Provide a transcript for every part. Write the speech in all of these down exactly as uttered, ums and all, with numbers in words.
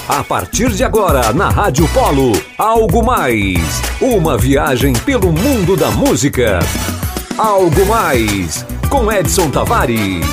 A partir de agora, na Rádio Polo, Algo Mais. Uma viagem pelo mundo da música. Algo Mais, com Edson Tavares.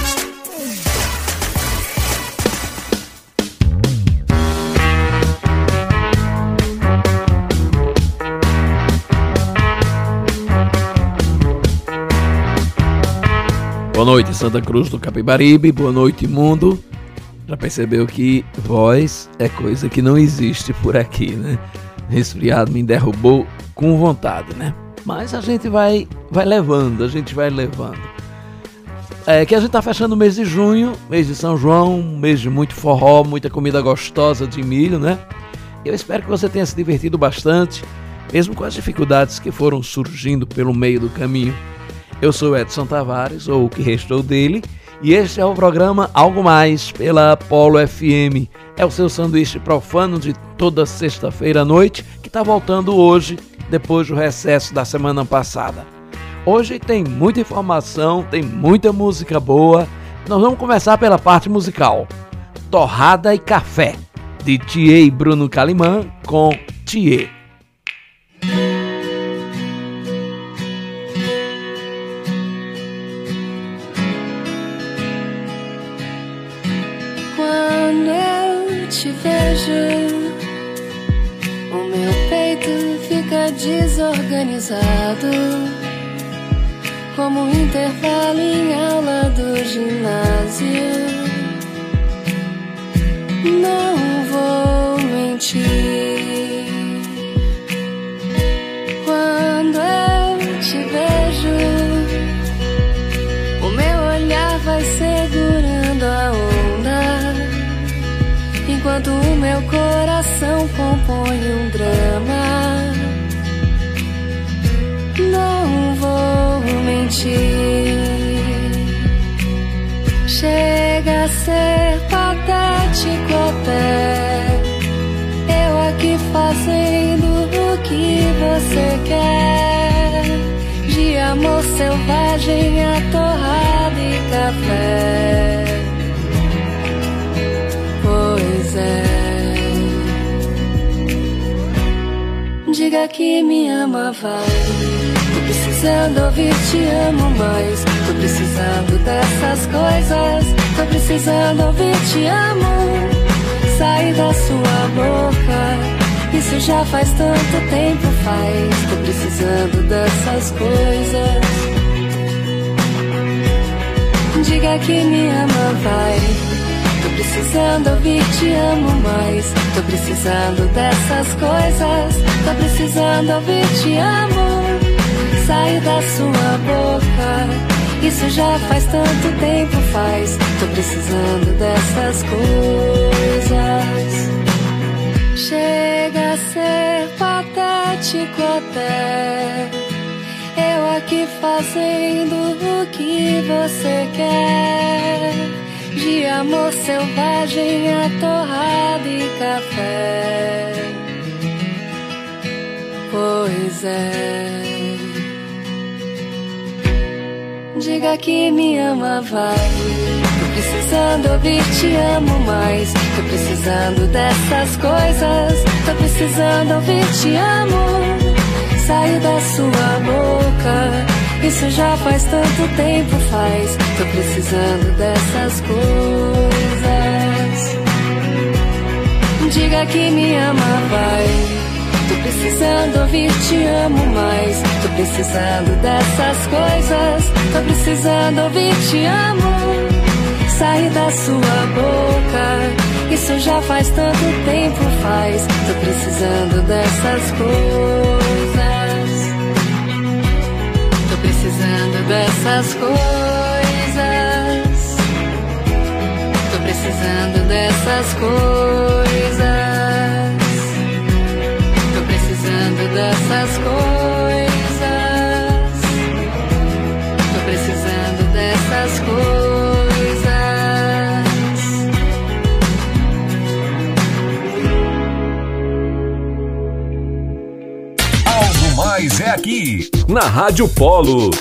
Boa noite, Santa Cruz do Capibaribe. Boa noite, mundo. Já percebeu que voz é coisa que não existe por aqui, né? Resfriado me derrubou com vontade, né? Mas a gente vai, vai levando, a gente vai levando. É que a gente tá fechando o mês de junho, mês de São João, mês de muito forró, muita comida gostosa de milho, né? Eu espero que você tenha se divertido bastante, mesmo com as dificuldades que foram surgindo pelo meio do caminho. Eu sou Edson Tavares, ou o que restou dele, e este é o programa Algo Mais, pela Polo F M. É o seu sanduíche profano de toda sexta-feira à noite, que está voltando hoje, depois do recesso da semana passada. Hoje tem muita informação, tem muita música boa. Nós vamos começar pela parte musical. Torrada e Café, de Thier e Bruno Calimã, com Thier. Te vejo, o meu peito fica desorganizado, como um intervalo em aula do ginásio. Não vou mentir, quando eu te vejo, o meu olhar vai segurando a onda, enquanto o meu coração compõe um drama. Não vou mentir, chega a ser patético até, eu aqui fazendo o que você quer, de amor selvagem a torrada e café. Pois é. Diga que me ama, vai. Tô precisando ouvir te amo mais. Tô precisando dessas coisas. Tô precisando ouvir te amo. Sair da sua boca, isso já faz tanto tempo faz. Tô precisando dessas coisas. Diga que me ama, vai. Tô precisando ouvir te amo mais. Tô precisando dessas coisas. Tô precisando ouvir te amo. Sair da sua boca, isso já faz tanto tempo faz. Tô precisando dessas coisas. Chega a ser patético até, eu aqui fazendo o que você quer, de amor selvagem a torrada e café. Pois é. Diga que me ama, vai. Tô precisando ouvir te amo mais. Tô precisando dessas coisas. Tô precisando ouvir te amo. Sair da sua boca, isso já faz tanto tempo faz. Tô precisando dessas coisas. Diga que me ama, vai. Tô precisando ouvir te amo mais. Tô precisando dessas coisas. Tô precisando ouvir te amo. Sair da sua boca, isso já faz tanto tempo faz. Tô precisando dessas coisas. Tô precisando dessas coisas. Tô precisando dessas coisas. Tô precisando dessas coisas. Tô precisando dessas coisas. Algo Mais é aqui, na Rádio Polo.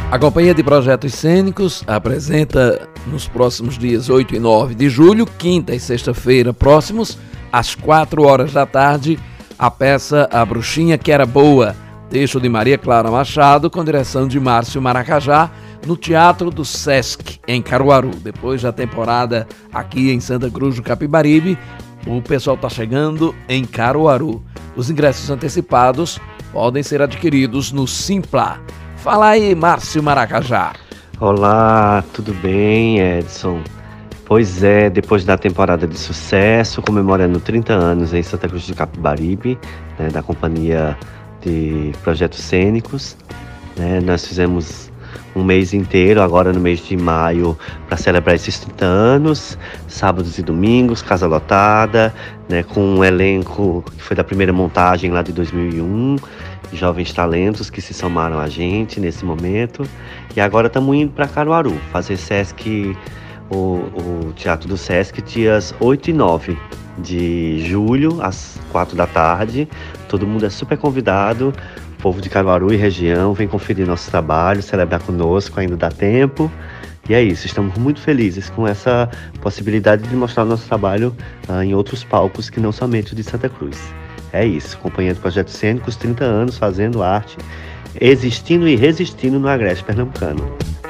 A Companhia de Projetos Cênicos apresenta nos próximos dias oito e nove de julho, quinta e sexta-feira próximos, às quatro horas da tarde, a peça A Bruxinha Que Era Boa, texto de Maria Clara Machado, com direção de Márcio Maracajá, no Teatro do Sesc, em Caruaru. Depois da temporada aqui em Santa Cruz do Capibaribe, o pessoal está chegando em Caruaru. Os ingressos antecipados podem ser adquiridos no Simpla. Fala aí, Márcio Maracajá. Olá, tudo bem, Edson? Pois é, depois da temporada de sucesso, comemorando trinta anos em Santa Cruz do Capibaribe, né, da Companhia de Projetos Cênicos, né, nós fizemos um mês inteiro, agora no mês de maio, para celebrar esses trinta anos, sábados e domingos, casa lotada, né, com um elenco que foi da primeira montagem lá de dois mil e um, jovens talentos que se somaram a gente nesse momento. E agora estamos indo para Caruaru, fazer Sesc, o, o Teatro do Sesc, dias oito e nove de julho, às quatro da tarde. Todo mundo é super convidado, o povo de Caruaru e região, vem conferir nosso trabalho, celebrar conosco, ainda dá tempo. E é isso, estamos muito felizes com essa possibilidade de mostrar o nosso trabalho uh, em outros palcos que não somente o de Santa Cruz. É isso, Companhia de Projetos Cênicos, trinta anos fazendo arte, existindo e resistindo no Agreste Pernambucano.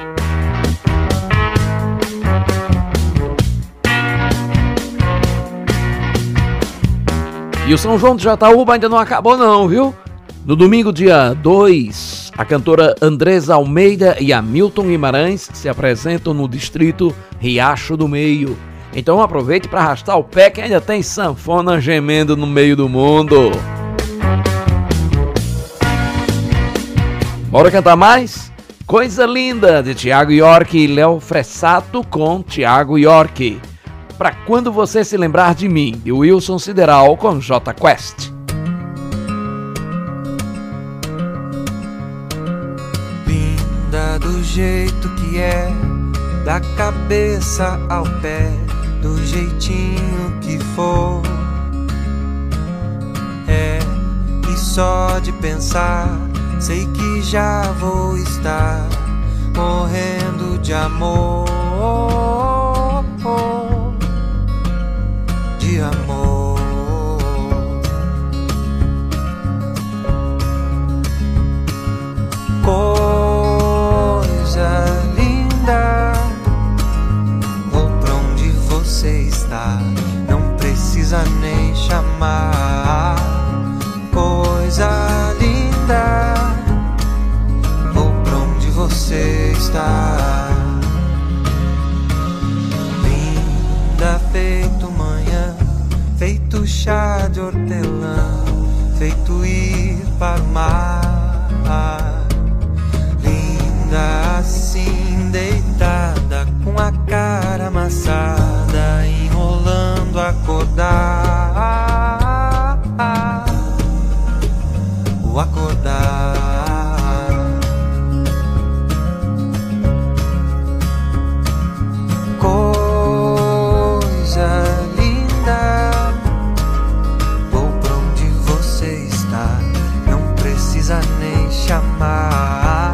E o São João de Jataúba ainda não acabou não, viu? No domingo, dia dois, a cantora Andresa Almeida e Hamilton Guimarães se apresentam no distrito Riacho do Meio. Então aproveite para arrastar o pé que ainda tem sanfona gemendo no meio do mundo. Bora cantar mais? Coisa Linda, de Thiago York e Léo Fressato com Thiago York. Pra Quando Você Se Lembrar de Mim, de Wilson Sideral com J Quest. Linda do jeito que é, da cabeça ao pé, do jeitinho que for. É, e só de pensar, sei que já vou estar morrendo de amor. De amor. Coisa linda, vou pra onde você está, não precisa nem chamar. Coisa linda, vou pra onde você está. Linda feito manhã, feito chá de hortelã, feito ir para o mar. Linda assim, deitada, com a cara amassada, enrolando acordar. O acordar. Coisa linda, vou pra onde você está, não precisa nem chamar.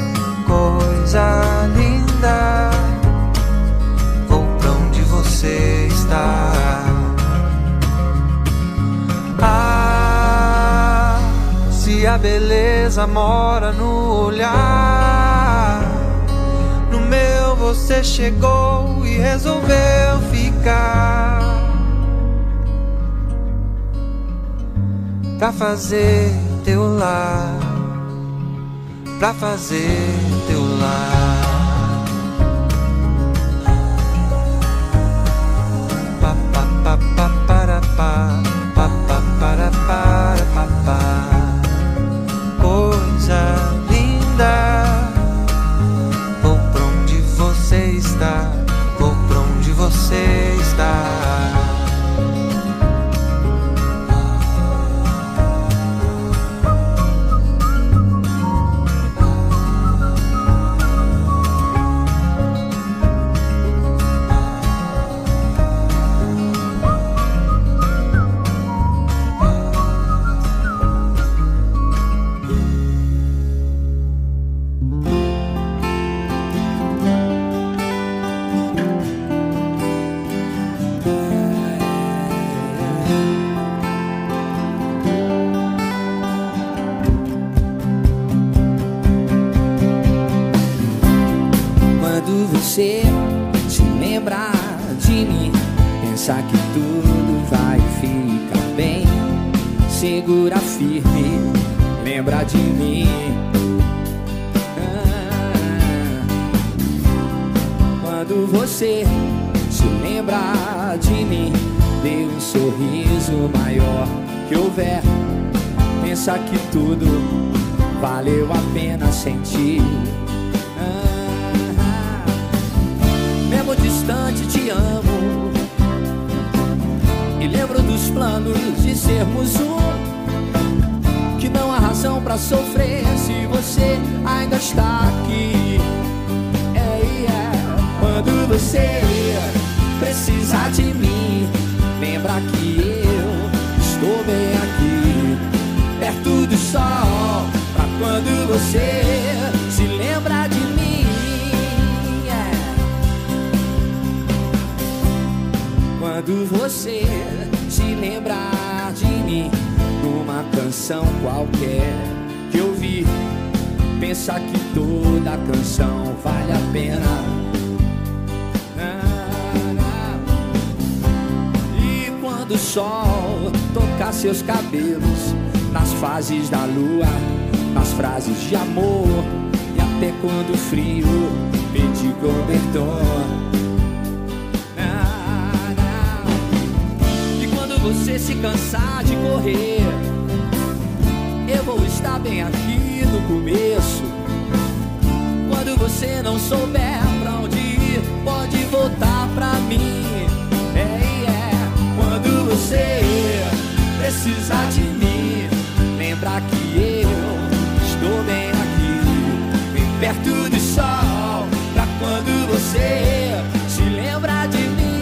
Coisa linda, vou pra onde você está. Ah, se a beleza mora no olhar, no meu você chegou e resolveu ficar, pra fazer teu lar, pra fazer teu lar. Pa pa pa pa para pa, pa pa para para pa pa. Coisa linda, vou pra onde você está, vou pra onde você está. você se lembrar de mim, pensar que tudo vai ficar bem, segura firme, lembra de mim. Ah, quando você se lembrar de mim, dê um sorriso maior que houver, pensa que tudo valeu a pena sentir. Ah, mesmo distante te amo, e lembro dos planos de sermos um, que não há razão pra sofrer se você ainda está aqui. É, é. Quando você precisar de mim, lembra que eu estou bem aqui, perto do sol, pra quando você se lembra de mim. É. Quando você se lembrar de mim, numa canção qualquer que eu vi, pensa que toda canção vale a pena. E quando o sol tocar seus cabelos, nas fases da lua, nas frases de amor, e até quando o frio pedir cobertor. E quando você se cansar de correr, eu vou estar bem aqui no começo. Quando você não souber pra onde ir, pode voltar pra mim. É, é. Quando você precisar de mim, lembra que eu estou bem aqui, bem perto do sol, pra quando você se lembra de mim.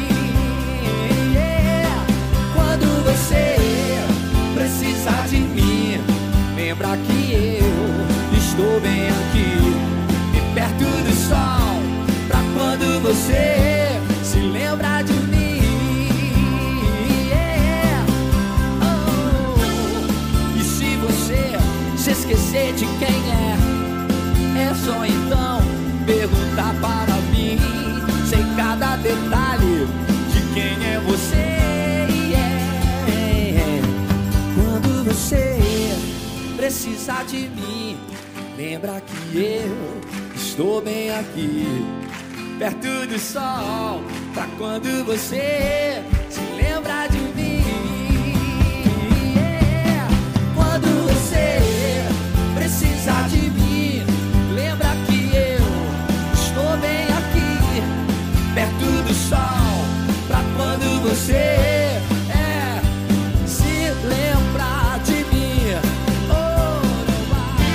Yeah. Quando você precisar de mim, lembra que eu estou bem aqui, bem perto do sol, pra quando você se lembra de mim. Se esquecer de quem é, é só então perguntar para mim. Sei cada detalhe de quem é você. Yeah. Quando você precisar de mim, lembra que eu estou bem aqui, perto do sol, pra quando você se lembra de mim. Yeah. Quando você precisar de mim, lembra que eu estou bem aqui, perto do sol, pra quando você é, se lembrar de mim. Oh, não vai.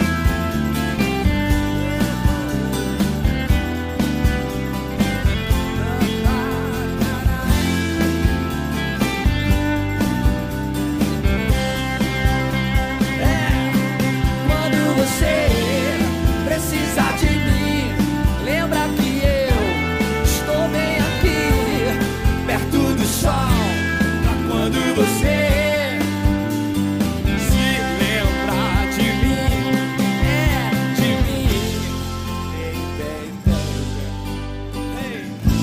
Você precisa de mim, lembra que eu estou bem aqui, perto do sol, pra quando você se lembrar de mim, é de mim. Hey, baby, hey.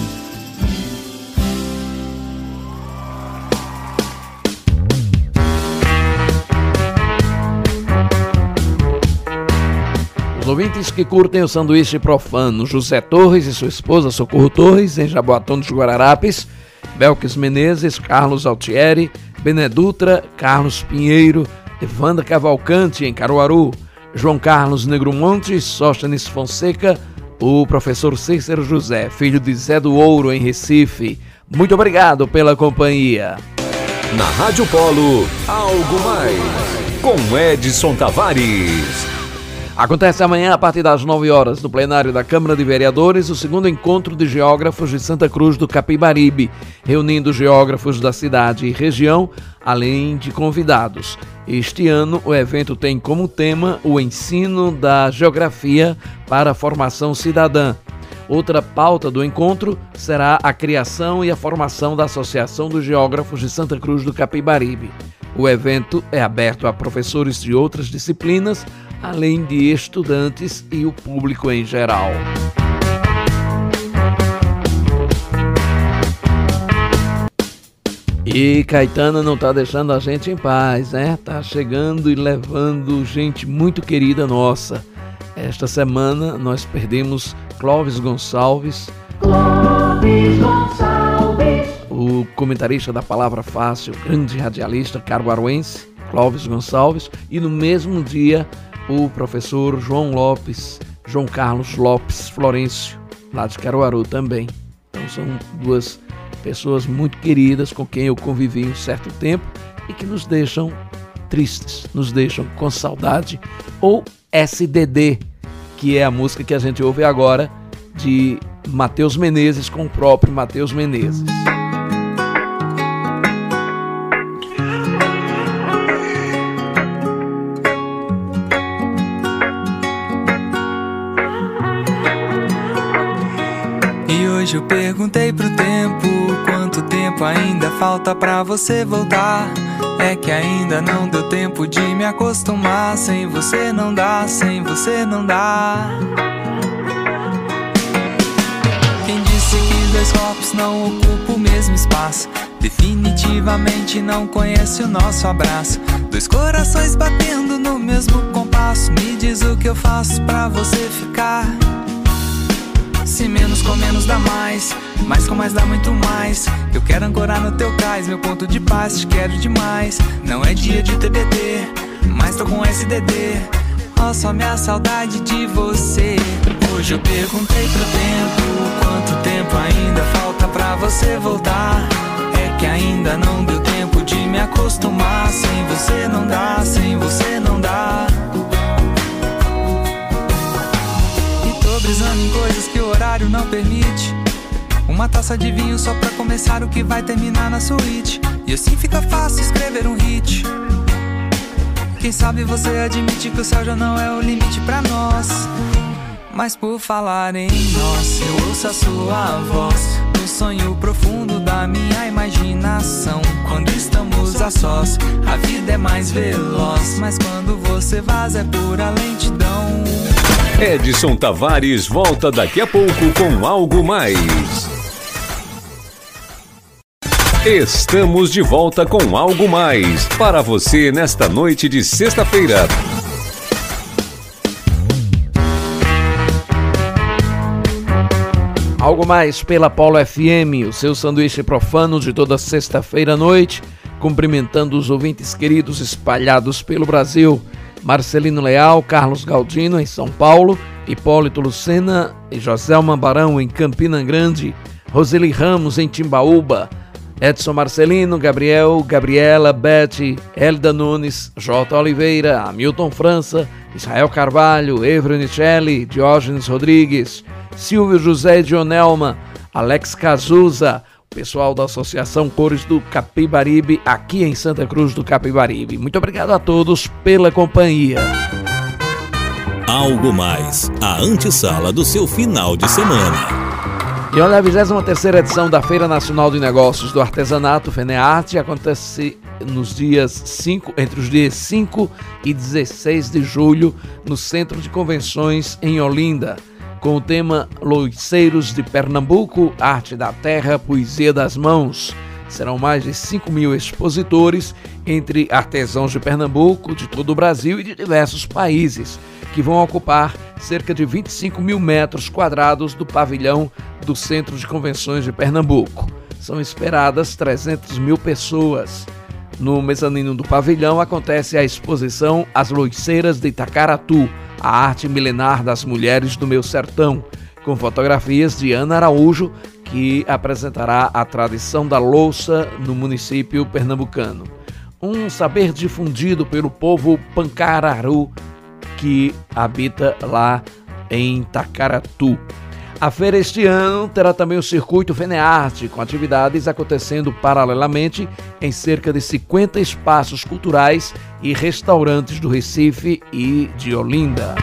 Os ouvintes que curtem o sanduíche profano, José Torres e sua esposa Socorro Torres, em Jaboatão dos Guararapes, Belkis Menezes, Carlos Altieri, Bené Dutra, Carlos Pinheiro, Evanda Cavalcante, em Caruaru, João Carlos Negromonte, Sóstenes Fonseca, o professor Cícero José, filho de Zé do Ouro, em Recife. Muito obrigado pela companhia. Na Rádio Polo, Algo Mais, com Edson Tavares. Acontece amanhã, a partir das nove horas, no plenário da Câmara de Vereadores, o segundo encontro de geógrafos de Santa Cruz do Capibaribe, reunindo geógrafos da cidade e região, além de convidados. Este ano, o evento tem como tema o ensino da geografia para a formação cidadã. Outra pauta do encontro será a criação e a formação da Associação dos Geógrafos de Santa Cruz do Capibaribe. O evento é aberto a professores de outras disciplinas, além de estudantes e o público em geral. E Caetana não tá deixando a gente em paz, né? Tá chegando e levando gente muito querida nossa. Esta semana nós perdemos Clóvis Gonçalves, Clóvis Gonçalves, o comentarista da Palavra Fácil, grande radialista caruaruense, Clóvis Gonçalves, e no mesmo dia o professor João Lopes, João Carlos Lopes Florencio, lá de Caruaru também. Então são duas pessoas muito queridas com quem eu convivi um certo tempo e que nos deixam tristes, nos deixam com saudade, ou S D D, que é a música que a gente ouve agora de Matheus Menezes com o próprio Matheus Menezes. E hoje eu perguntei pro tempo quanto tempo ainda falta pra você voltar. É que ainda não deu tempo de me acostumar. Sem você não dá, sem você não dá. Quem disse que dois corpos não ocupam o mesmo espaço? Definitivamente não conhece o nosso abraço. Dois corações batendo no mesmo compasso. Me diz o que eu faço pra você ficar. Se menos com menos dá mais, mais com mais dá muito mais. Eu quero ancorar no teu cais, meu ponto de paz, te quero demais. Não é dia de T B T, mas tô com S D D. Ó, só minha saudade de você. Hoje eu perguntei pro tempo quanto tempo ainda falta pra você voltar. É que ainda não deu tempo de me acostumar. Sem você não dá, sem você não dá. Brisando em coisas que o horário não permite. Uma taça de vinho só pra começar o que vai terminar na suíte. E assim fica fácil escrever um hit. Quem sabe você admite que o céu já não é o limite pra nós. Mas por falar em nós, eu ouço a sua voz no sonho profundo da minha imaginação. Quando estamos a sós, a vida é mais veloz. Mas quando você vaza é pura lentidão. Edson Tavares volta daqui a pouco com Algo Mais. Estamos de volta com Algo Mais para você nesta noite de sexta-feira. Algo Mais pela Polo F M, o seu sanduíche profano de toda sexta-feira à noite, cumprimentando os ouvintes queridos espalhados pelo Brasil. Marcelino Leal, Carlos Galdino em São Paulo, Hipólito Lucena e Joselma Barão em Campina Grande, Roseli Ramos em Timbaúba, Edson Marcelino, Gabriel, Gabriela, Beth, Elida Nunes, J. Oliveira, Hamilton França, Israel Carvalho, Evro Nicelli, Diógenes Rodrigues, Silvio José Dionelma, Alex Cazuza, pessoal da Associação Cores do Capibaribe, aqui em Santa Cruz do Capibaribe. Muito obrigado a todos pela companhia. Algo Mais, a antessala do seu final de semana. E olha, a vigésima terceira edição da Feira Nacional de Negócios do Artesanato, FENEARTE, acontece nos dias cinco, entre os dias cinco e dezesseis de julho, no Centro de Convenções em Olinda, com o tema Loiceiros de Pernambuco, Arte da Terra, Poesia das Mãos. Serão mais de cinco mil expositores, entre artesãos de Pernambuco, de todo o Brasil e de diversos países, que vão ocupar cerca de vinte e cinco mil metros quadrados do pavilhão do Centro de Convenções de Pernambuco. São esperadas trezentas mil pessoas. No mezanino do pavilhão acontece a exposição As Loiceiras de Itacaratu, a arte milenar das mulheres do meu sertão, com fotografias de Ana Araújo, que apresentará a tradição da louça no município pernambucano. Um saber difundido pelo povo Pancararu, que habita lá em Itacaratu. A feira este ano terá também o circuito FENEARTE, com atividades acontecendo paralelamente em cerca de cinquenta espaços culturais e restaurantes do Recife e de Olinda.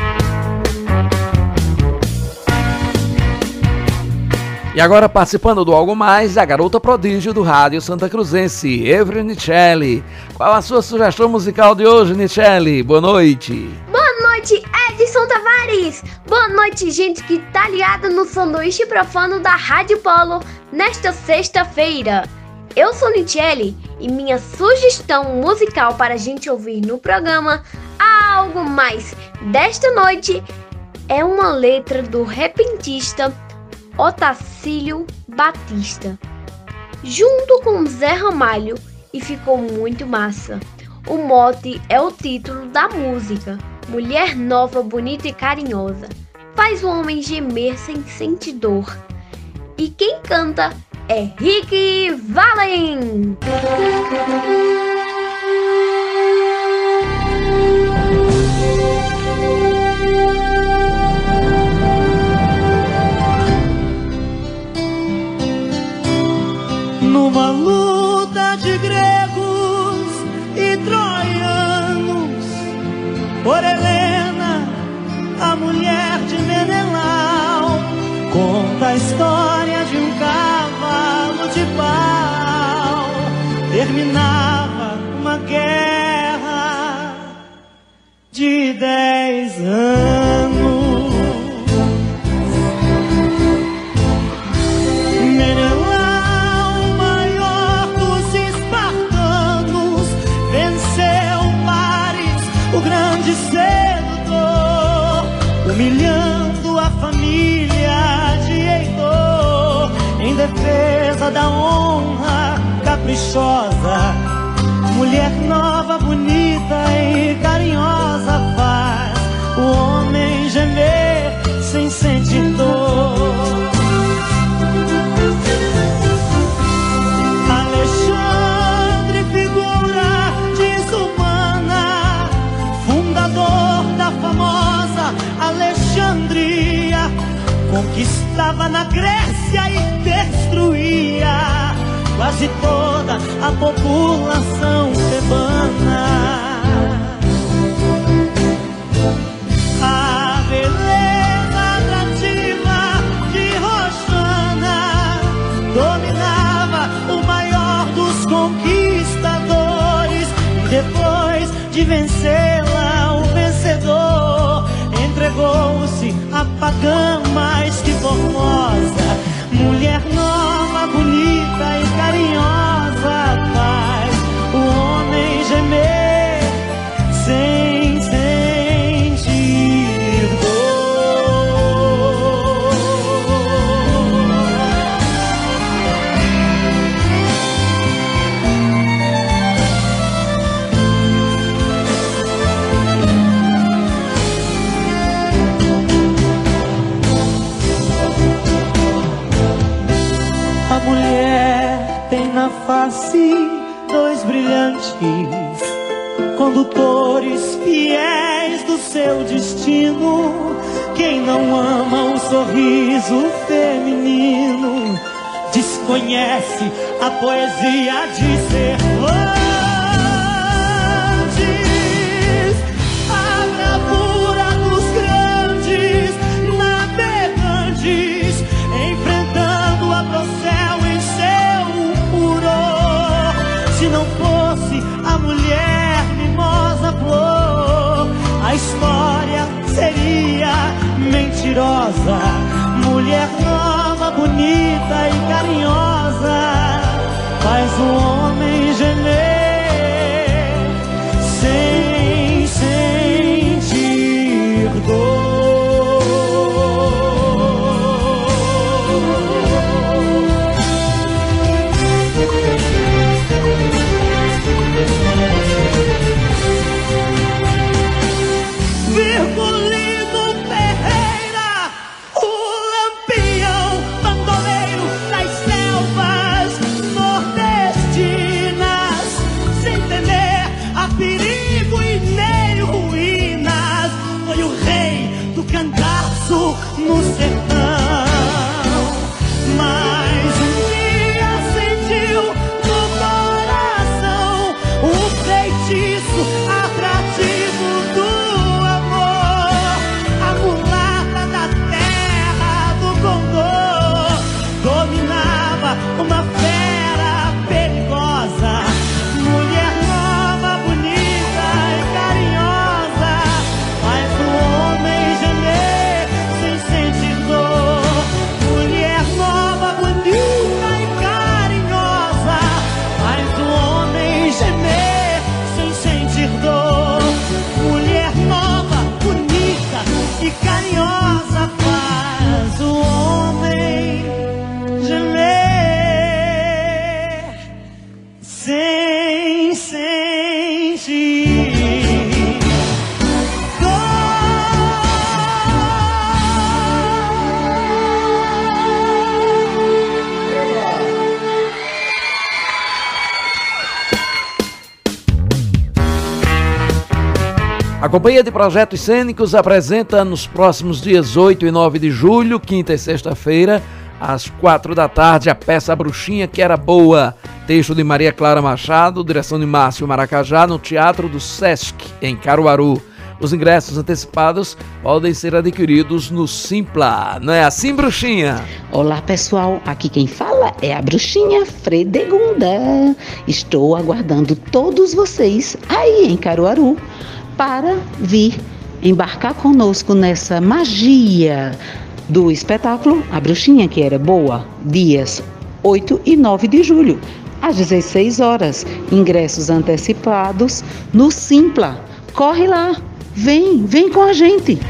E agora, participando do Algo Mais, a garota prodígio do rádio Santa Cruzense, Evro Nicelli. Qual a sua sugestão musical de hoje, Nicelli? Boa noite. Boa noite, Edson Tavares. Boa noite, gente que tá ligada no sanduíche profano da Rádio Polo nesta sexta-feira. Eu sou Nichelle e minha sugestão musical para a gente ouvir no programa Algo Mais desta noite é uma letra do repentista Otacílio Batista, junto com Zé Ramalho, e ficou muito massa. O mote é o título da música, Mulher Nova, Bonita e Carinhosa, faz o homem gemer sem sentir dor. E quem canta é Rick Valen. Numa luta de gregos e troianos, por Helena, a mulher de Menelau, conta a história de um cavalo de pau. Terminava uma guerra de dez anos. Menelau, maior dos espartanos, venceu Paris, o grande sedutor, humilhando a família de Heitor, em defesa da honra caprichosa. Mulher nova, bonita e carinhosa, faz o homem gemer sem sentir dor. Alexandre, figura desumana, fundador da famosa Alexandria, conquistava na Grécia e destruía quase toda a população tebana. A beleza atrativa de Rosana dominava o maior dos conquistadores, e depois de vencê-la, o vencedor entregou-se à pagã mais que formosa. Mulher nova, bonita e carinhosa, faz o homem gemer sem sentir dor. A mulher tem na face dois brilhantes condutores fiéis do seu destino. Quem não ama o sorriso feminino desconhece a poesia de Cervantes. A bravura dos grandes navegantes, enfrentando a Procel em seu furor. Se não fosse a mulher mimosa flor, a história seria mentirosa. Mulher nova, bonita e carinhosa, faz o homem gemer sem sentir dor. Virgulino Ferreira, o lampião bandoleiro das selvas nordestinas, sem temer a perigo e nem ruínas, foi o rei do cangaço no sertão. Mas um dia sentiu no coração o feitiço atrativo do amor. A mulata da terra do Condor dominava uma fera perigosa. Mulher nova, bonita e carinhosa, faz o homem gemer sem sentir dor. e carinhosa faz o homem gemer sem sentir. A Companhia de Projetos Cênicos apresenta nos próximos dias oito e nove de julho, quinta e sexta-feira, às quatro da tarde, a peça A Bruxinha Que Era Boa, texto de Maria Clara Machado, direção de Márcio Maracajá, no Teatro do Sesc, em Caruaru. Os ingressos antecipados podem ser adquiridos no Simpla. Não é assim, Bruxinha? Olá, pessoal. Aqui quem fala é a Bruxinha Fredegunda. Estou aguardando todos vocês aí em Caruaru para vir embarcar conosco nessa magia do espetáculo A Bruxinha Que Era Boa, dias oito e nove de julho, às dezesseis horas. Ingressos antecipados no Simpla. Corre lá, vem, vem com a gente.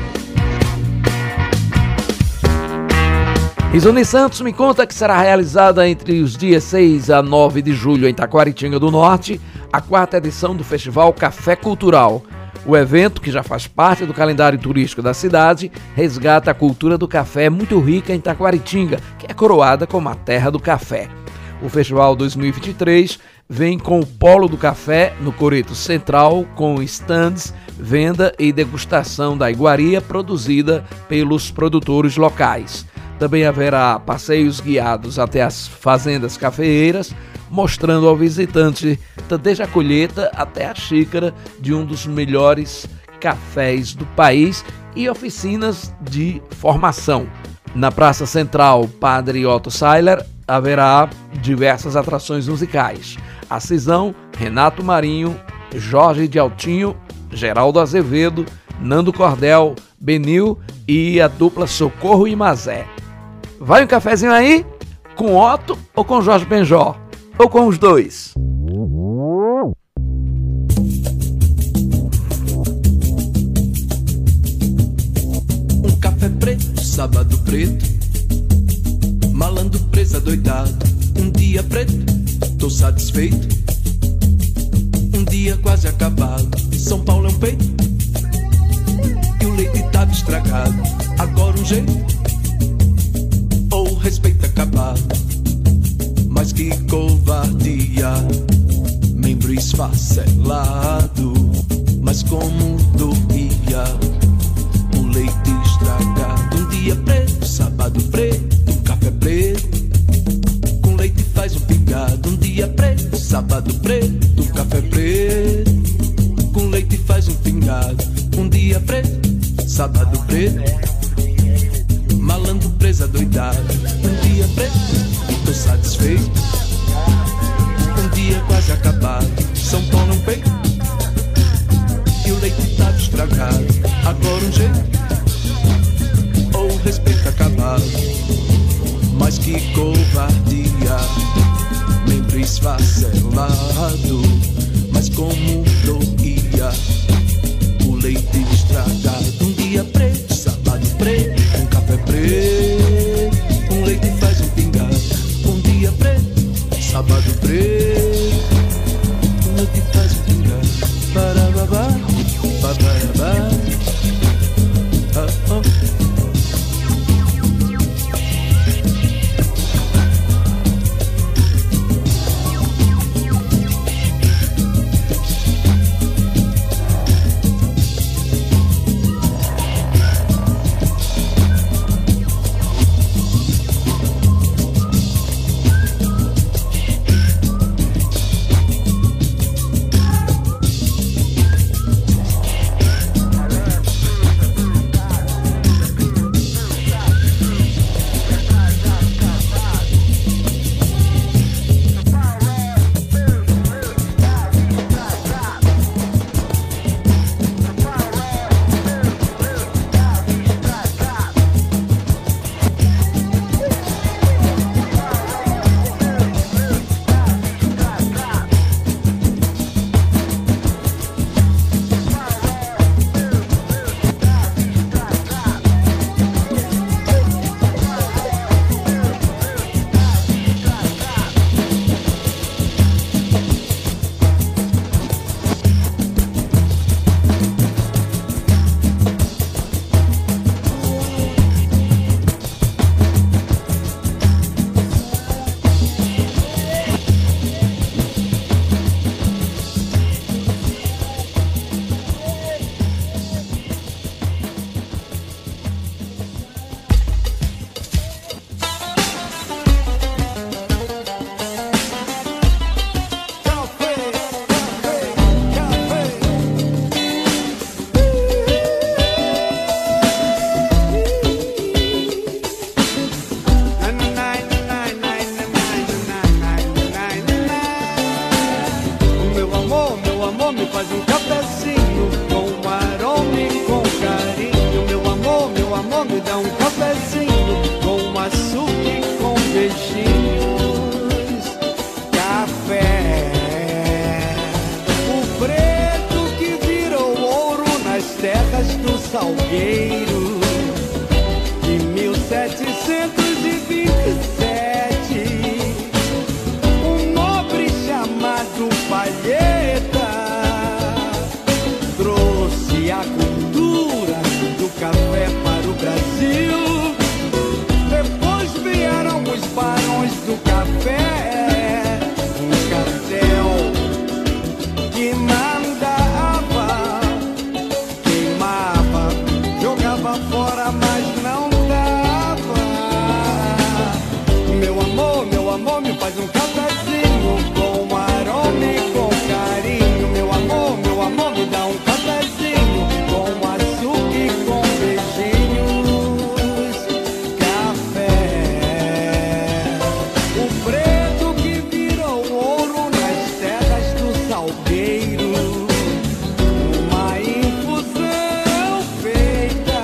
Risone Santos me conta que será realizada entre os dias seis a nove de julho em Taquaritinga do Norte a quarta edição do Festival Café Cultural. O evento, que já faz parte do calendário turístico da cidade, resgata a cultura do café muito rica em Taquaritinga, que é coroada como a terra do café. O Festival dois mil e vinte e três vem com o Polo do Café no Coreto Central, com stands, venda e degustação da iguaria produzida pelos produtores locais. Também haverá passeios guiados até as fazendas cafeeiras, mostrando ao visitante desde a colheita até a xícara de um dos melhores cafés do país e oficinas de formação. Na Praça Central Padre Otto Seiler haverá diversas atrações musicais. A Cisão, Renato Marinho, Jorge de Altinho, Geraldo Azevedo, Nando Cordel, Benil e a dupla Socorro e Mazé. Vai um cafezinho aí? Com Otto ou com Jorge Benjó? Ou com os dois? Um café preto, sábado preto, malandro presa doidado. Um dia preto, tô satisfeito. Um dia quase acabado. São Paulo é um peito e o leite tava estragado. Agora um jeito ou respeito acabado. Mas que covardia, membro esfacelado. Mas como doía o leite estragado. Um dia preto, sábado preto, um café preto, com leite faz um pingado. Um dia preto, sábado preto, um café preto, com leite faz um pingado. Um dia preto, sábado preto, malandro presa doidado. Um dia preto, tô satisfeito. Um dia quase acabado. São Paulo é um peito e o leite tá estragado. Agora um jeito ou respeito acabado. Mas que covardia, membro esfacelado. Mas como doía o leite estragado. Um dia preto, sábado preto, um café preto, um leite faz um pingado. Um dia preto, sábado preto, um leite faz um pingado. Parababá, babarabá, ah, oh. amor, me dá um cafezinho com açúcar e com beijinhos. Café, o preto que virou ouro nas terras do Salgueiro. Em mil setecentos e vinte e sete, um nobre chamado Palheta trouxe a cultura do café para o Brasil. Depois vieram os barões do café, um cartel que mandava, queimava, jogava fora, mas não dava. Meu amor, meu amor, me faz um cafezinho com aroma e com carinho. Meu amor, meu amor, me dá um cafezinho com açúcar e com beijinhos. Café, o preto que virou ouro nas terras do Salgueiro. Uma infusão feita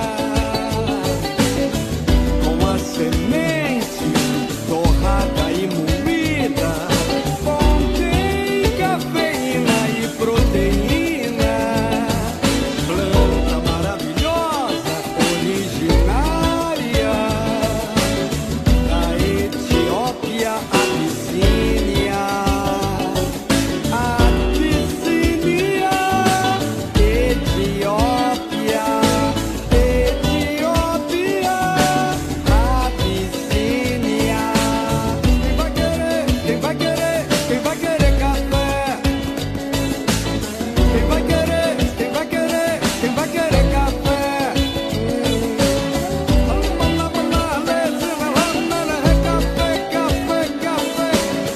com a semente torrada e moída, contém cafeína e proteína. Planta maravilhosa, originária da Etiópia, Abissínia. Abissínia, Etiópia, Etiópia, Abissínia. Quem vai querer, quem vai querer, quem vai querer café? Quem vai querer, quem vai querer, quem vai querer café? Café, café, café.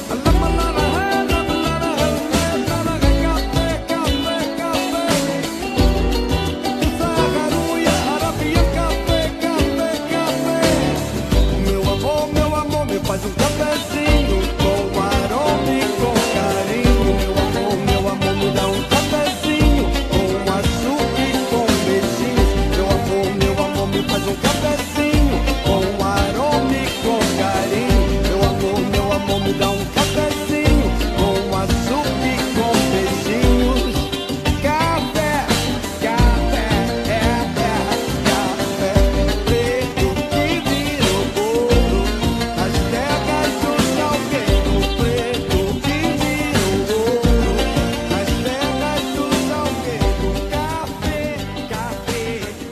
Sagaruia, Arabia, café, café, café. Meu amor, meu amor, me faz um cafezinho com aroma e com carinho. Meu amor, meu amor, me dá um cafezinho com açúcar e com beijinhos. Meu amor, meu amor, me faz um cafezinho com aroma e com carinho. Meu amor, meu amor, me dá um cafezinho com açúcar e com beijinhos. Café, café, café, café preto que virou ouro nas terras do Salgueiro. Preto que virou ouro nas terras do Salgueiro. Café, café,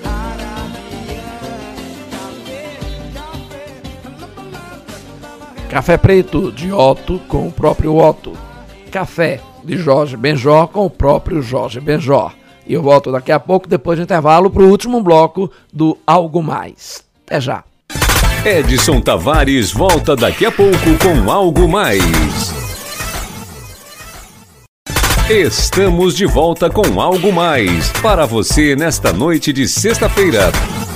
arabian, café, café. Café Preto, de Otto, com o próprio Otto. Café, de Jorge Benjor, com o próprio Jorge Benjor. E eu volto daqui a pouco, depois do intervalo, para o último bloco do Algo Mais. Até já. Edson Tavares volta daqui a pouco com Algo Mais. Estamos de volta com Algo Mais para você nesta noite de sexta-feira.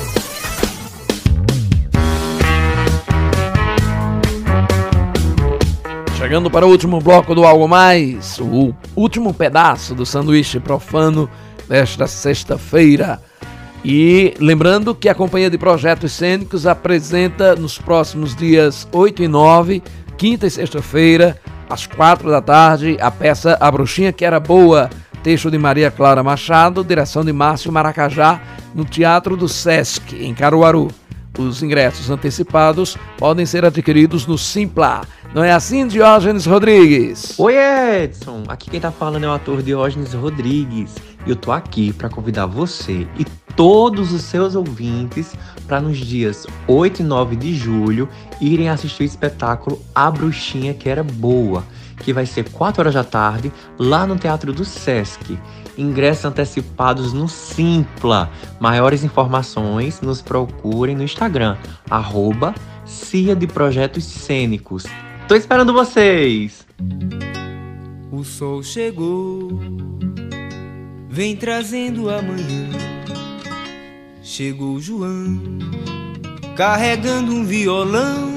Chegando para o último bloco do Algo Mais, o último pedaço do sanduíche profano desta sexta-feira. E lembrando que a Companhia de Projetos Cênicos apresenta nos próximos dias oito e nove, quinta e sexta-feira, às quatro da tarde, a peça A Bruxinha que Era Boa, texto de Maria Clara Machado, direção de Márcio Maracajá, no Teatro do Sesc, em Caruaru. Os ingressos antecipados podem ser adquiridos no Simpla. Não é assim, Diógenes Rodrigues? Oi, Edson! Aqui quem tá falando é o ator Diógenes Rodrigues. E eu tô aqui para convidar você e todos os seus ouvintes para nos dias oito e nove de julho irem assistir o espetáculo A Bruxinha que Era Boa, que vai ser quatro horas da tarde lá no Teatro do Sesc. Ingressos antecipados no Simpla. Maiores informações nos procurem no Instagram, arroba Cia de Projetos Cênicos. Tô esperando vocês! O sol chegou, vem trazendo a manhã. Chegou João, carregando um violão.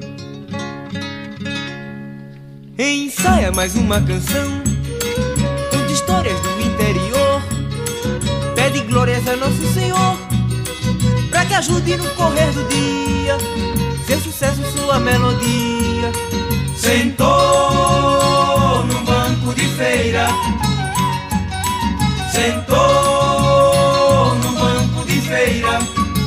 Ensaia mais uma canção, conta histórias do interior. Pede glórias a Nosso Senhor, pra que ajude no correr do dia, seu sucesso, sua melodia. Sentou num banco de feira, sentou num banco de feira.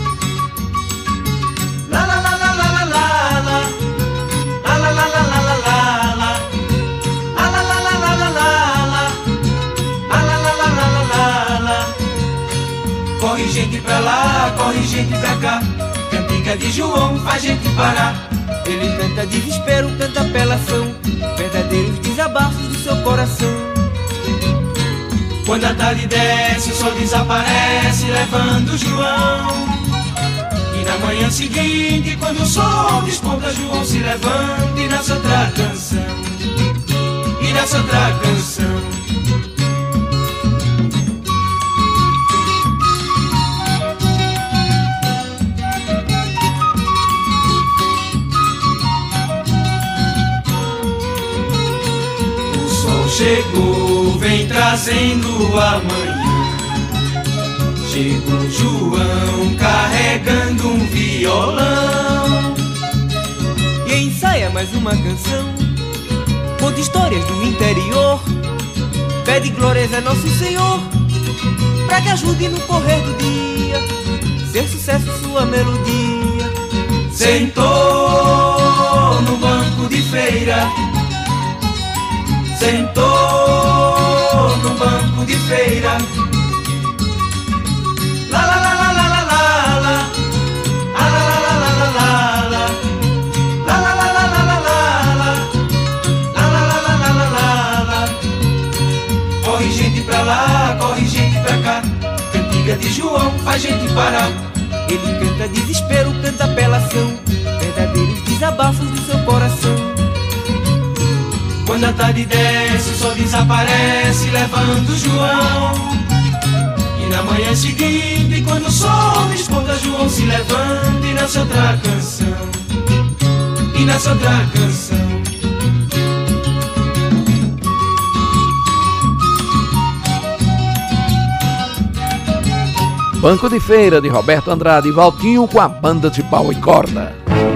La la la la la la la la, la la la la la la la, la la la la la la la, la la la la la la la. Corre gente pra lá, corre gente pra cá, cantiga de João faz gente parar. Ele canta desespero, canta apelação, verdadeiros desabafos do seu coração. Quando a tarde desce, o sol desaparece, levando João. E na manhã seguinte, quando o sol desponta, João se levanta e nasce outra canção, e nasce outra canção. Chegou, vem trazendo a manhã. Chegou João carregando um violão e ensaia mais uma canção. Conta histórias do interior, pede glórias a Nosso Senhor, pra que ajude no correr do dia, seu sucesso, sua melodia. Sentou no banco de feira, sentou no banco de feira. La la la la la la la la, la la la la la la la, la la la la la la la, la la la la la la la. Corre gente pra lá, corre gente pra cá, cantiga de João faz gente parar. Ele canta desespero, canta apelação, verdadeiros desabafos do seu coração. Quando a tarde desce, o sol desaparece, levando João. E na manhã seguinte, quando o sol desponta, João se levanta e nasce outra canção, e nasce outra canção. Banco de Feira, de Roberto Andrade e Valtinho, com a banda de pau e corda.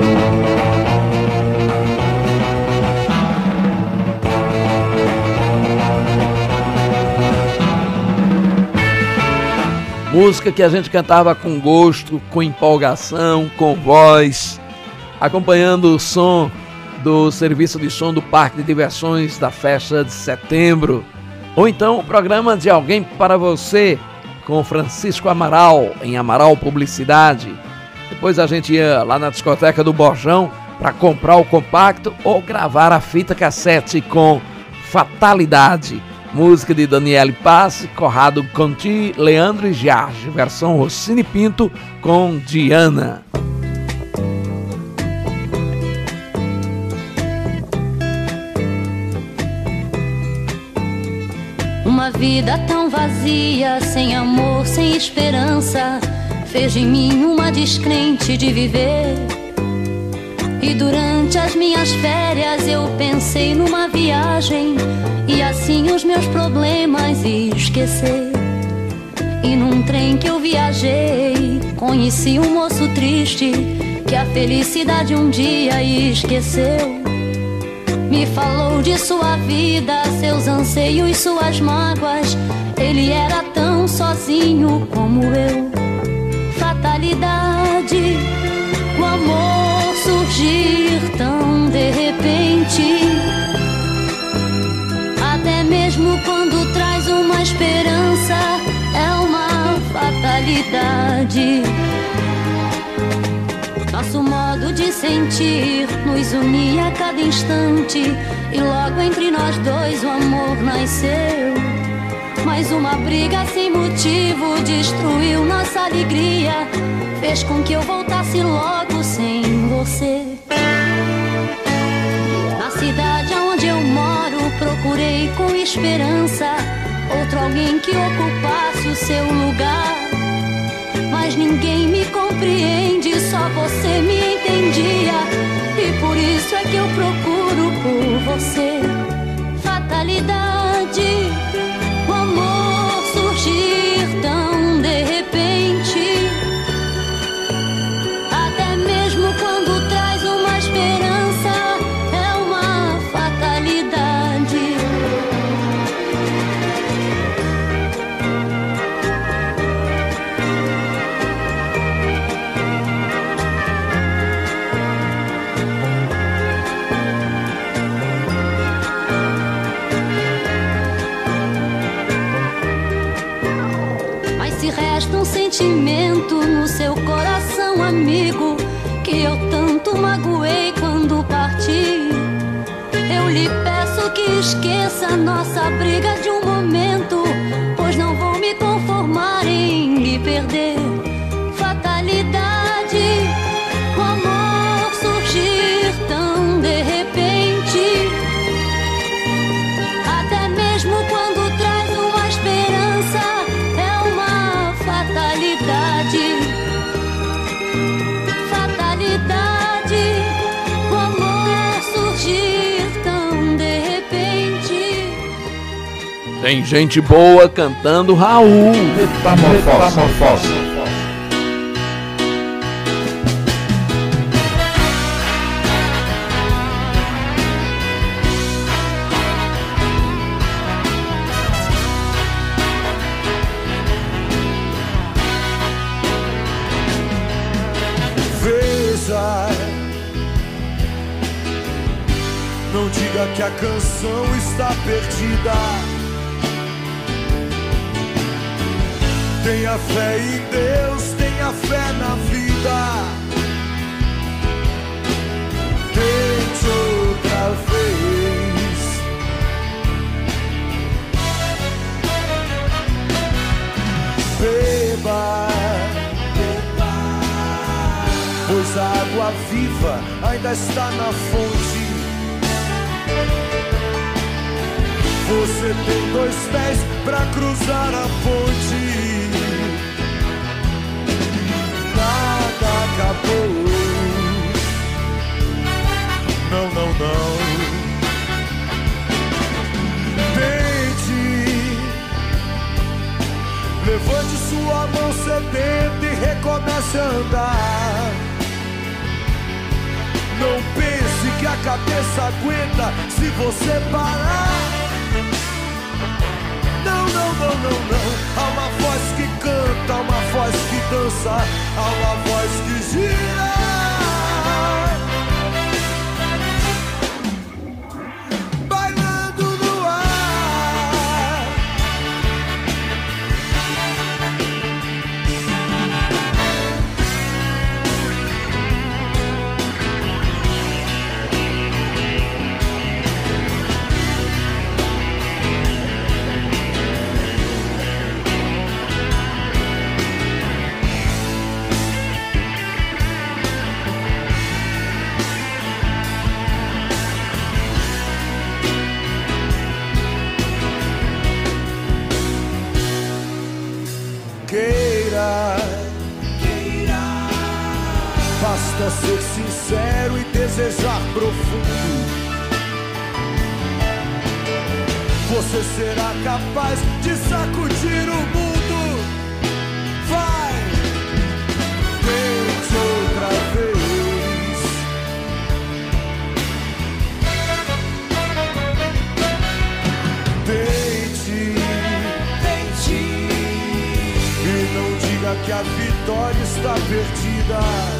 Música que a gente cantava com gosto, com empolgação, com voz, acompanhando o som do serviço de som do Parque de Diversões da Festa de Setembro. Ou então o programa de Alguém para Você, com Francisco Amaral, em Amaral Publicidade. Depois a gente ia lá na discoteca do Borjão para comprar o compacto ou gravar a fita cassete com Fatalidade. Música de Daniele Passe, Corrado Conti, Leandro e Giarge, versão Rossini Pinto com Diana. Uma vida tão vazia, sem amor, sem esperança, fez em mim uma descrente de viver. E durante as minhas férias eu pensei numa viagem e assim os meus problemas esquecer. E num trem que eu viajei, conheci um moço triste que a felicidade um dia esqueceu. Me falou de sua vida, seus anseios, suas mágoas. Ele era tão sozinho como eu. Fatalidade, o amor surgir tão de repente, até mesmo quando traz uma esperança, é uma fatalidade. Nosso modo de sentir nos unia a cada instante, e logo entre nós dois o amor nasceu. Mas uma briga sem motivo destruiu nossa alegria, fez com que eu voltasse logo sem você. Na cidade onde eu moro procurei com esperança outro alguém que ocupasse o seu lugar, mas ninguém me compreende, só você me entendia, e por isso é que eu procuro por você. Fatalidade, o amor surgir tão de repente, sentimento no seu coração amigo que eu tanto magoei quando parti. Eu lhe peço que esqueça nossa briga de um momento, pois não vou me conformar em lhe perder. Fatalidade, o amor surgir tão de repente, até mesmo quando traz uma esperança, é uma fatalidade. Fatalidade, o amor surgir tão de repente. Tem gente boa cantando Raul. Metamorfose. Não diga que a canção está perdida. Tenha fé em Deus, tenha fé na vida. Tente outra vez. Beba, beba, pois a água viva ainda está na fonte. Você tem dois pés pra cruzar a ponte. Nada acabou. Não, não, não. Tente. Levante sua mão sedenta e recomece a andar. Não pense que a cabeça aguenta se você parar. Não, não, não, não, não. Há uma voz que canta, há uma voz que dança, há uma voz que gira. Bailando no ar. Queira, queira, basta ser sincero e desejar profundo. Você será capaz de sacudir o mundo. Vai, tente outra vez. Tente, tente. E não diga que a vitória está perdida.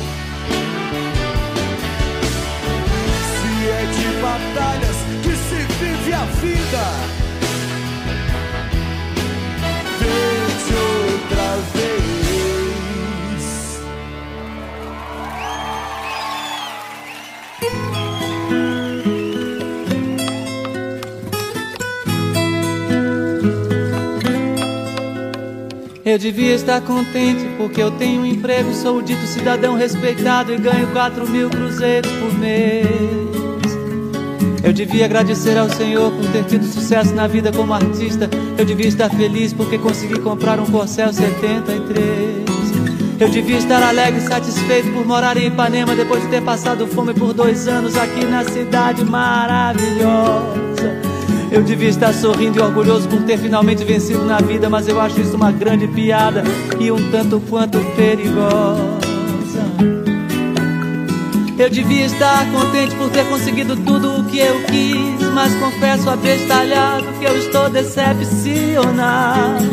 Se é de batalhas que se vive a vida. Tente outra vez. Eu devia estar contente porque eu tenho um emprego, sou o dito cidadão respeitado e ganho quatro mil cruzeiros por mês. Eu devia agradecer ao Senhor por ter tido sucesso na vida como artista. Eu devia estar feliz porque consegui comprar um Corcel setenta e três. Eu devia estar alegre e satisfeito por morar em Ipanema depois de ter passado fome por dois anos aqui na cidade maravilhosa. Eu devia estar sorrindo e orgulhoso por ter finalmente vencido na vida, mas eu acho isso uma grande piada e um tanto quanto perigosa. Eu devia estar contente por ter conseguido tudo o que eu quis, mas confesso abestalhado que eu estou decepcionado.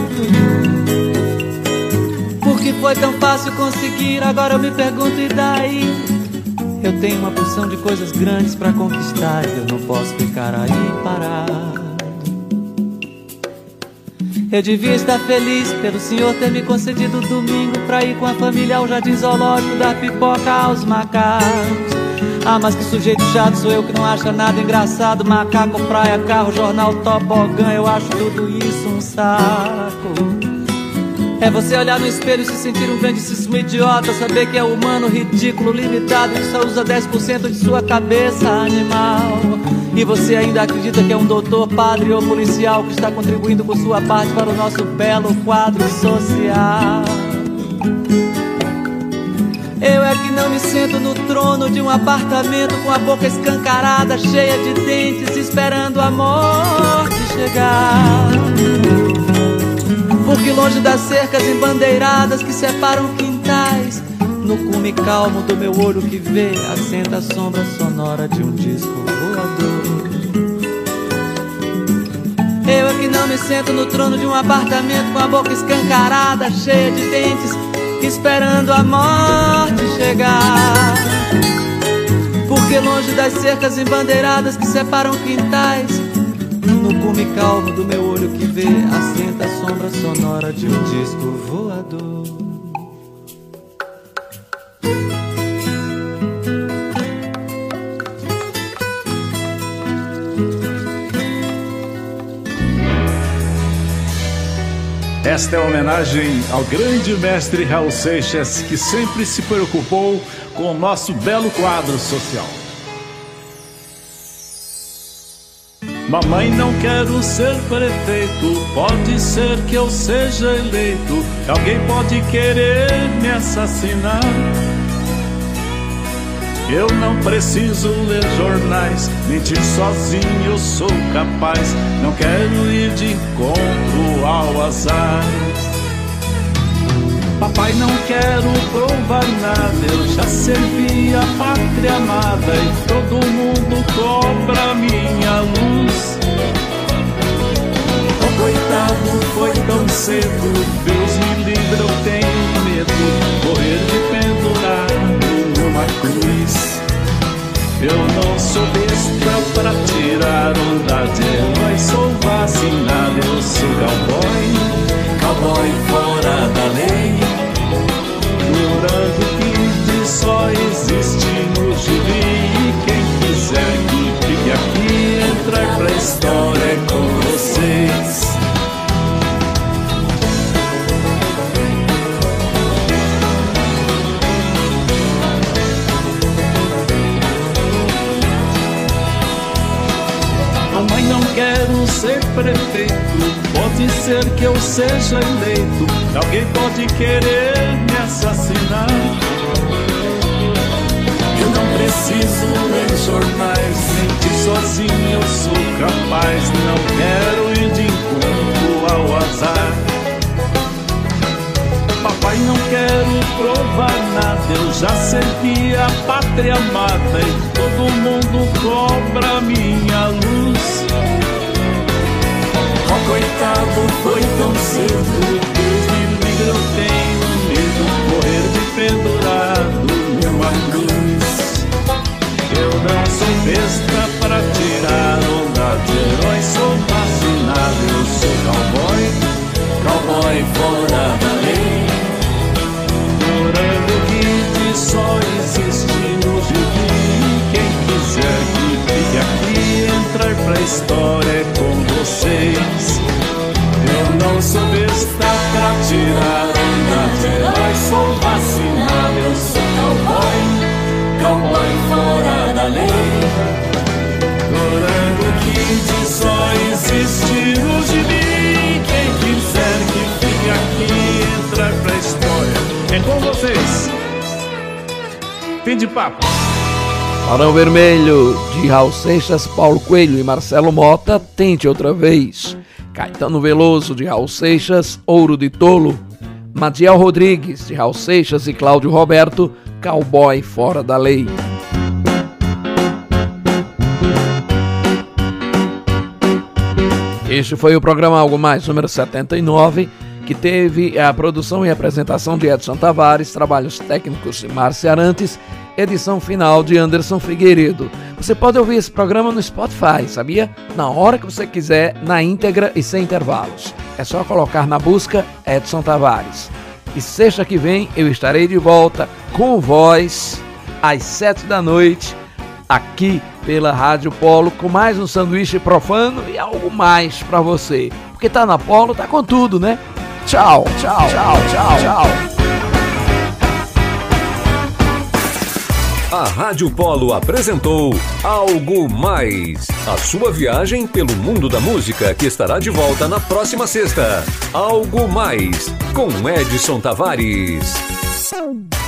Porque foi tão fácil conseguir, agora eu me pergunto e daí? Eu tenho uma porção de coisas grandes pra conquistar e eu não posso ficar aí parado. Eu devia estar feliz pelo senhor ter me concedido o domingo pra ir com a família ao jardim zoológico dar pipoca aos macacos. Ah, mas que sujeito chato sou eu que não acha nada engraçado. Macaco, praia, carro, jornal, tobogã, eu acho tudo isso um saco. É você olhar no espelho e se sentir um grandíssimo idiota, saber que é humano, ridículo, limitado e só usa dez por cento de sua cabeça, animal. E você ainda acredita que é um doutor, padre ou policial que está contribuindo com sua parte para o nosso belo quadro social. Eu é que não me sento no trono de um apartamento com a boca escancarada, cheia de dentes, esperando a morte chegar. Porque longe das cercas embandeiradas que separam quintais, no cume calmo do meu olho que vê, assenta a sombra sonora de um disco voador. Eu é que não me sento no trono de um apartamento com a boca escancarada, cheia de dentes, esperando a morte chegar. Porque longe das cercas embandeiradas que separam quintais, no cume calmo do meu olho que vê, assenta a sombra sonora de um disco voador. Esta é uma homenagem ao grande mestre Raul Seixas, que sempre se preocupou com o nosso belo quadro social. Mamãe, não quero ser prefeito, pode ser que eu seja eleito, alguém pode querer me assassinar. Eu não preciso ler jornais, mentir sozinho eu sou capaz, não quero ir de encontro ao azar. Papai, não quero provar nada, eu já servi a pátria amada e todo mundo cobra minha luz. Oh, coitado, foi tão cedo, Deus me livre, eu tenho medo, morrer de pendurado numa cruz. Eu não sou besta pra tirar onda de herói, sou vacinado, eu sou cowboy, cowboy fora da lei. Jurando que só existe no gibi, e quem quiser que fique aqui, entrar pra história com vocês. Mamãe, não quero ser prefeito, pode ser que eu seja eleito, alguém pode querer me assassinar. Eu não preciso ler jornais, mentir sozinho eu sou capaz, não quero ir de encontro ao azar. Papai, não quero provar nada, eu já servi a pátria amada e todo mundo cobra minha luz. Oh, coitado, foi tão cedo, Deus me livre, eu tenho medo, morrer de pendurado numa cruz. Eu não sou besta para tirar onda de herói, sou vacinado, eu sou cowboy, cowboy fora da lei. Jurando que só existe no gibi, quem quiser que fique aqui, entrar pra história com vocês. Eu não sou besta pra tirar onda de herói, sou vacinado, eu sou cowboy, cowboy fora da lei. Jurando que só existe no gibi, quem quiser que fique aqui, entrar pra história. É com vocês. Fim de papo. Barão Vermelho, de Raul Seixas, Paulo Coelho e Marcelo Mota, Tente Outra Vez. Caetano Veloso, de Raul Seixas, Ouro de Tolo. Madiel Rodrigues, de Raul Seixas e Cláudio Roberto, Cowboy Fora da Lei. Este foi o programa Algo Mais, número setenta e nove, que teve a produção e apresentação de Edson Tavares, trabalhos técnicos de Márcia Arantes, edição final de Anderson Figueiredo. Você pode ouvir esse programa no Spotify, sabia? Na hora que você quiser, na íntegra e sem intervalos. é só colocar na busca Edson Tavares. E sexta que vem eu estarei de volta com voz às sete da noite, aqui pela Rádio Polo, com mais um sanduíche profano e algo mais pra você. Porque tá na Polo, tá com tudo, né? Tchau, tchau, tchau, tchau, tchau. A Rádio Polo apresentou Algo Mais, a sua viagem pelo mundo da música, que estará de volta na próxima sexta. Algo Mais, com Edson Tavares.